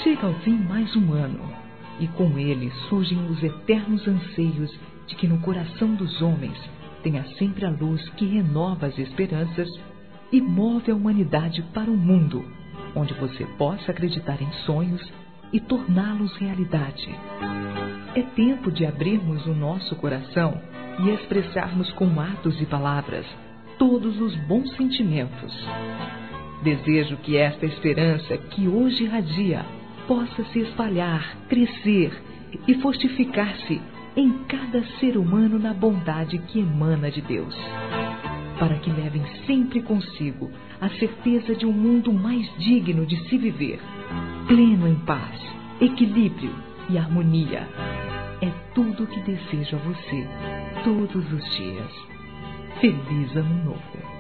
Chega ao fim mais um ano, e com ele surgem os eternos anseios de que no coração dos homens tenha sempre a luz que renova as esperanças e move a humanidade para um mundo onde você possa acreditar em sonhos e torná-los realidade. É tempo de abrirmos o nosso coração e expressarmos com atos e palavras todos os bons sentimentos. Desejo que esta esperança que hoje irradia possa se espalhar, crescer e fortificar-se em cada ser humano na bondade que emana de Deus, para que levem sempre consigo a certeza de um mundo mais digno de se viver, pleno em paz, equilíbrio e harmonia. É tudo o que desejo a você todos os dias. Feliz Ano Novo!